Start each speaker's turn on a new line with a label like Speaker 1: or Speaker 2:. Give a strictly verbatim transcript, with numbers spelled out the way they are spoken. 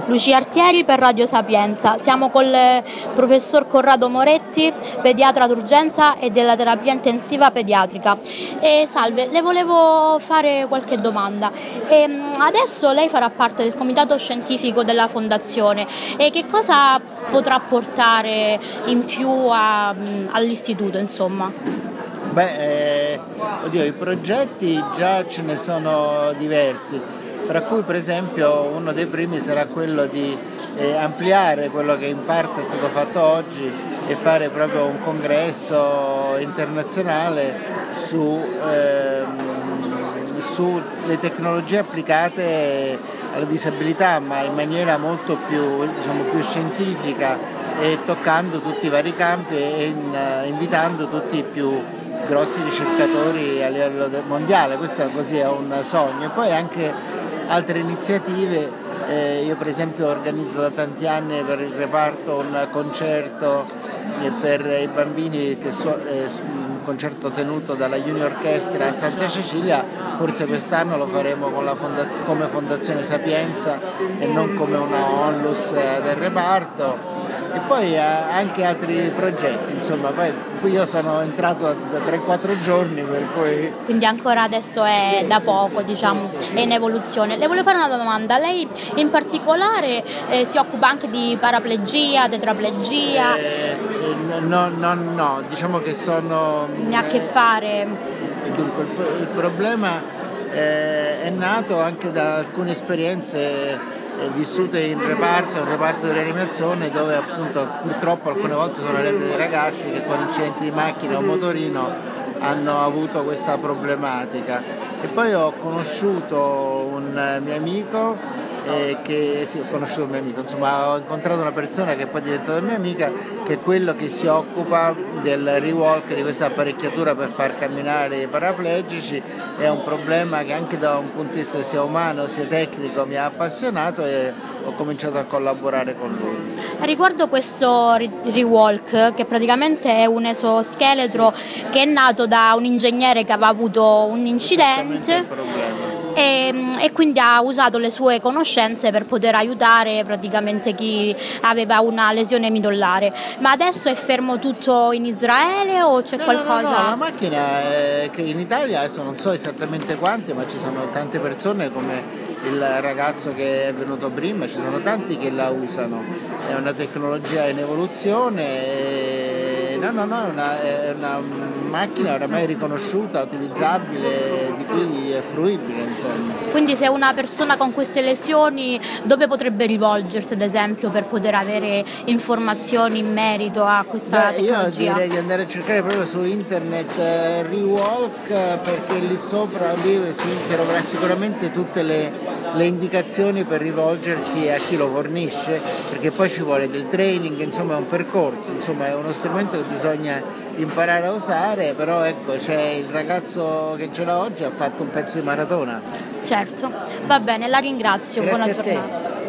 Speaker 1: Lucia Artieri per Radio Sapienza. Siamo col professor Corrado Moretti, pediatra d'urgenza e della terapia intensiva pediatrica. E salve, le volevo fare qualche domanda. E adesso lei farà parte del comitato scientifico della fondazione e che cosa potrà portare in più a, all'istituto, insomma?
Speaker 2: Beh, eh, oddio, i progetti già ce ne sono diversi, fra cui per esempio uno dei primi sarà quello di eh, ampliare quello che in parte è stato fatto oggi e fare proprio un congresso internazionale su, ehm, sulle tecnologie applicate alla disabilità, ma in maniera molto più, diciamo, più scientifica e toccando tutti i vari campi e in, uh, invitando tutti i più grossi ricercatori a livello mondiale. Questo così è un sogno. E poi anche altre iniziative, eh, io per esempio organizzo da tanti anni per il reparto un concerto eh, per i bambini, che su- eh, un concerto tenuto dalla Junior Orchestra a Santa Cecilia. Forse quest'anno lo faremo con la fondaz- come Fondazione Sapienza e non come una onlus eh, del reparto. E poi anche altri progetti, insomma, poi io sono entrato da tre quattro giorni, per cui...
Speaker 1: Quindi ancora adesso è
Speaker 2: sì,
Speaker 1: da
Speaker 2: sì,
Speaker 1: poco,
Speaker 2: sì,
Speaker 1: diciamo,
Speaker 2: sì, sì,
Speaker 1: è in evoluzione. Le volevo fare una domanda, lei in particolare eh, si occupa anche di paraplegia, tetraplegia?
Speaker 2: Eh, no, no, no, diciamo che sono...
Speaker 1: Ne ha a che fare?
Speaker 2: Dunque, il, il problema eh, è nato anche da alcune esperienze vissute in reparto, un reparto di rianimazione dove appunto purtroppo alcune volte sono arrivati dei ragazzi che con incidenti di macchina o motorino hanno avuto questa problematica. E poi ho conosciuto un mio amico eh, che sì, ho conosciuto un mio amico, insomma ho incontrato una persona che poi è diventata mia amica, che è quello che si occupa del rewalk, di questa apparecchiatura per far camminare i paraplegici. È un problema che anche da un punto di vista sia umano sia tecnico mi ha appassionato e ho cominciato a collaborare con lui.
Speaker 1: Riguardo questo rewalk, che praticamente è un esoscheletro che è nato da un ingegnere che aveva avuto un incidente e, e quindi ha usato le sue conoscenze per poter aiutare praticamente chi aveva una lesione midollare. Ma adesso è fermo tutto in Israele o c'è
Speaker 2: no,
Speaker 1: qualcosa?
Speaker 2: No, no, no, la macchina è che in Italia, adesso non so esattamente quante, ma ci sono tante persone come il ragazzo che è venuto prima, ci sono tanti che la usano. È una tecnologia in evoluzione e no, no, no, è una, è una macchina oramai riconosciuta, utilizzabile, di cui è fruibile, insomma.
Speaker 1: Quindi se una persona con queste lesioni dove potrebbe rivolgersi, ad esempio, per poter avere informazioni in merito a questa
Speaker 2: Beh,
Speaker 1: tecnologia?
Speaker 2: Io direi di andare a cercare proprio su internet eh, Rewalk, perché lì sopra, lì su internet avrà sicuramente tutte le, le indicazioni per rivolgersi a chi lo fornisce, perché poi ci vuole del training, insomma è un percorso, insomma è uno strumento che bisogna imparare a usare, però ecco c'è il ragazzo che ce l'ha oggi, ha fatto un pezzo di maratona.
Speaker 1: Certo, va bene, la ringrazio,
Speaker 2: Grazie
Speaker 1: buona giornata.